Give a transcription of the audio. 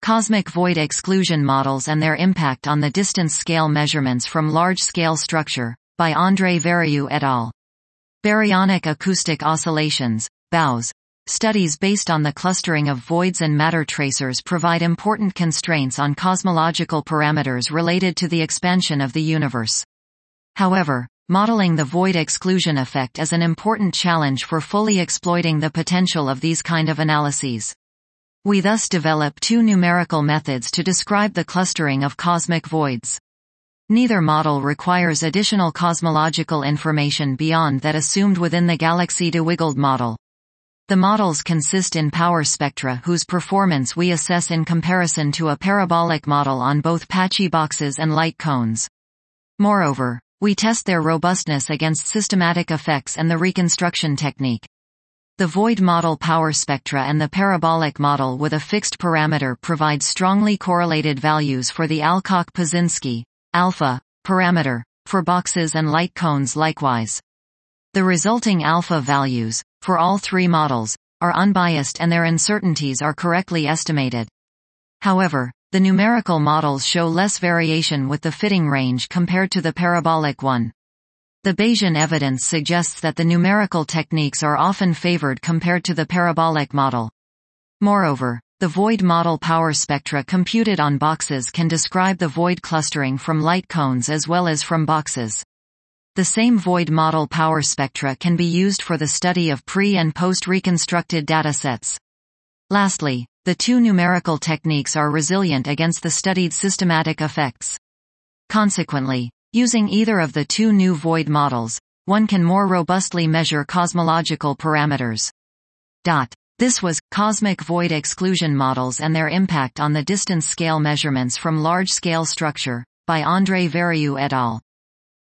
Cosmic void exclusion models and their impact on the distance scale measurements from large-scale structure, by André Variou et al. Baryonic acoustic oscillations, BAOs. Studies based on the clustering of voids and matter tracers provide important constraints on cosmological parameters related to the expansion of the universe. However, modeling the void exclusion effect is an important challenge for fully exploiting the potential of these kind of analyses. We thus develop two numerical methods to describe the clustering of cosmic voids. Neither model requires additional cosmological information beyond that assumed within the Galaxy de Wiggold model. The models consist in power spectra whose performance we assess in comparison to a parabolic model on both patchy boxes and light cones. Moreover, we test their robustness against systematic effects and the reconstruction technique. The void model power spectra and the parabolic model with a fixed parameter provide strongly correlated values for the Alcock-Pazinski alpha parameter, for boxes and light cones likewise. The resulting alpha values, for all three models, are unbiased and their uncertainties are correctly estimated. However, the numerical models show less variation with the fitting range compared to the parabolic one. The Bayesian evidence suggests that the numerical techniques are often favored compared to the parabolic model. Moreover, the void model power spectra computed on boxes can describe the void clustering from light cones as well as from boxes. The same void model power spectra can be used for the study of pre- and post-reconstructed datasets. Lastly, the two numerical techniques are resilient against the studied systematic effects. Consequently, using either of the two new void models, one can more robustly measure cosmological parameters. This was Cosmic Void Exclusion Models and Their Impact on the Distance Scale Measurements from Large-Scale Structure, by André Variou et al.